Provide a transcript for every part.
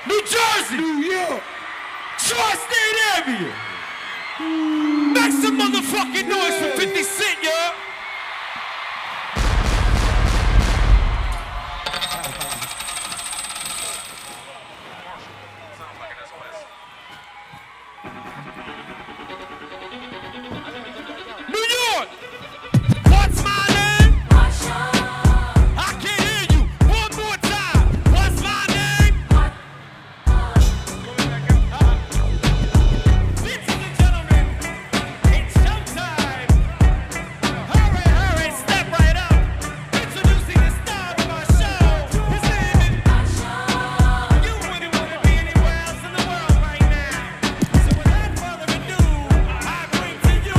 New Jersey, New York, Tri-State area. Make some motherfucking noise for 50 Cent, y'all. New York, what's my name? I can't hear you. One more time. What's my name? Ladies and gentlemen, it's showtime. Hurry, hurry, step right up. Introducing the star of our show. His name is You wouldn't want to be anywhere else in the world right now. So without further ado, I bring to you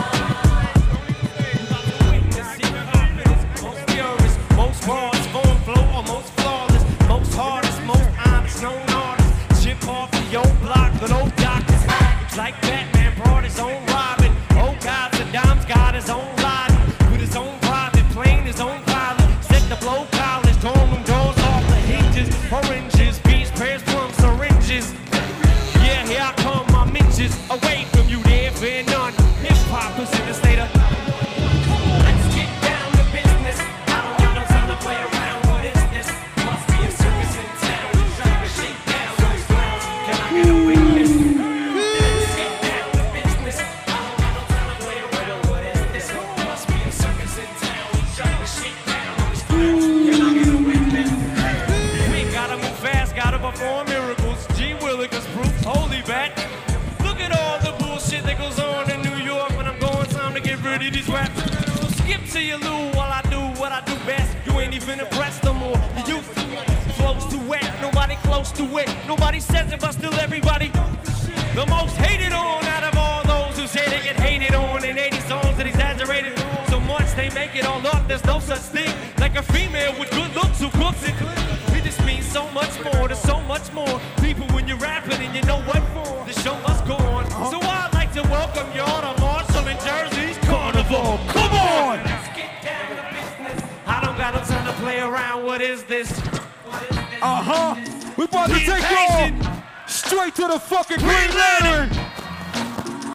most purest, most bars, phone flow, almost flawless, most hardest, most honest, known artist. Chip off the old block, but old doctors. It's like Batman brought his own Robin. Old gods and dimes got his own line. With his own private plane, his own pilot. Set the blow college, torn them doors off the hinges. Oranges, peach, pears, plums, syringes. Yeah, here I come, my minches. Away from you, there fear none. Hip hop is in the state of. Let's get down to business. I don't got no time to play around. What is this? Must be a circus in town. Trying to shake down those clowns. Can I get a witness? Let's get down to business. I don't got no time to play around. What is this? Must be a circus in town. Trying to shake down those clowns. Can I get a witness? We gotta move fast, gotta perform miracles. G Willikers proof, holy bat. Look at all the bullshit that goes on in New York when I'm going. Time to get rid of these raps. So skip to your loo while I do what I do best. You ain't even impressed no more. The youth flows too wet, nobody close to it. Nobody says it, but still everybody. The most hated on out of all those who say they get hated on in 80 songs that exaggerated so much they make it all up. There's no such thing like a female with good looks who cooks it. It just means so much more. There's so much more people when you're rapping and you know what for. The show must go on. So I'd like to welcome y'all to Marshall and Jersey's Carnival. Come on! Let's get down to business. I don't got no time to play around. What is this? we about to Be take patient. off straight to the fucking Green Lantern.